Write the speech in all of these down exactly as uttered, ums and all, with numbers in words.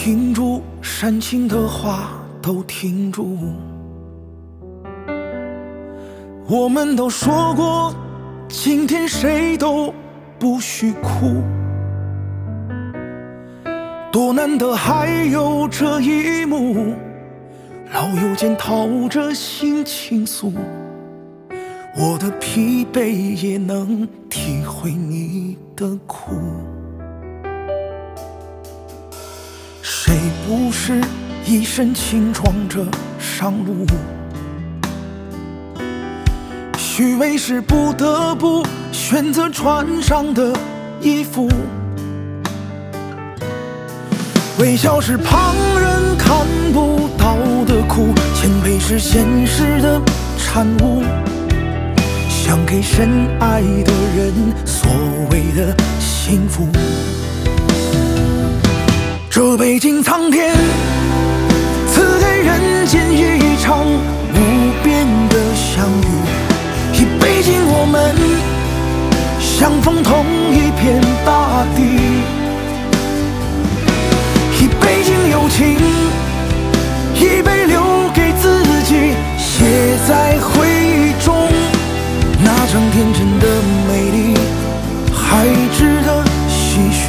停住，煽情的话都停住。我们都说过，今天谁都不许哭。多难得还有这一幕，老友间掏着心倾诉，我的疲惫也能体会你的苦。谁不是一身轻装着上路？虚伪是不得不选择穿上的衣服，微笑是旁人看不到的苦，谦卑是现实的产物，想给深爱的人所谓的幸福。这北京苍天赐给人间一场无边的相遇，以北京我们相逢同一片大地，一杯敬友情，一杯留给自己，写在回忆中，那张天真的美丽还值得唏嘘。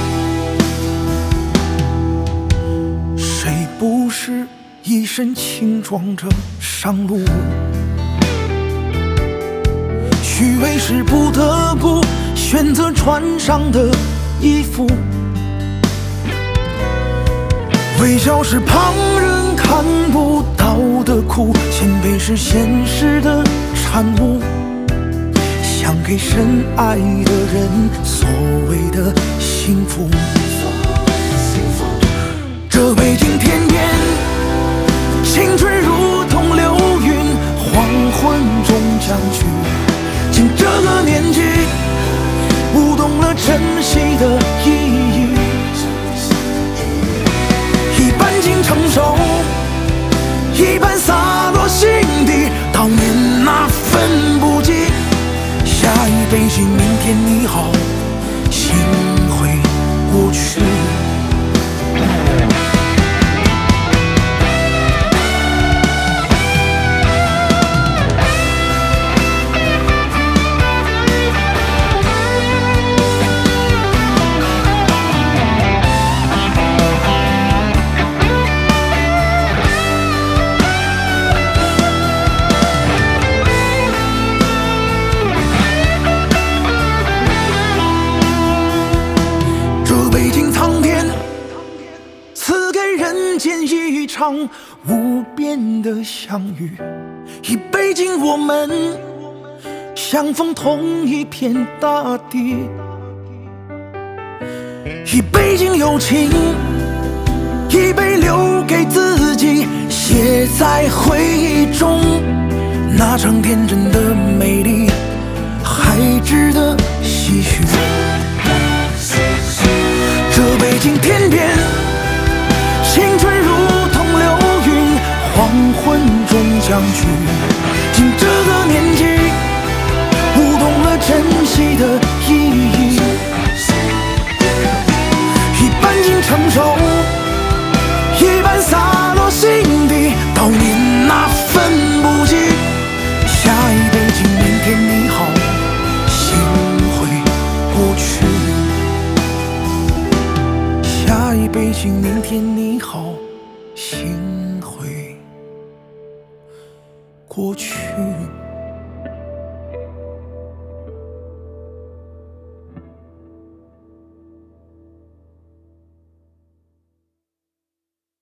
谁不是一身轻装着上路？虚伪是不得不选择穿上的衣服，微笑是旁人看不到的苦，谦卑是现实的产物，想给深爱的人所谓的幸福。这北京天边，青春如同流云，黄昏终将去。竟这个年纪，悟懂了珍惜的意义，一半竟成熟，一半洒落心底。悼念那份不羁，下一杯敬明天你好，心会过去。北京苍天赐给人间一场无边的相遇，以北京我们相逢同一片大地，一杯敬友情，一杯留给自己，写在回忆中，那场天真的美丽还值得唏嘘。这北京天边，青春如同流云，黄昏终将去。竟这个年纪，悟懂了珍惜的意义，一半竟成熟，一半洒落心底。悼念那份不羁，下一杯敬明天你好，心会过去。下一杯敬明天你好，心会过去。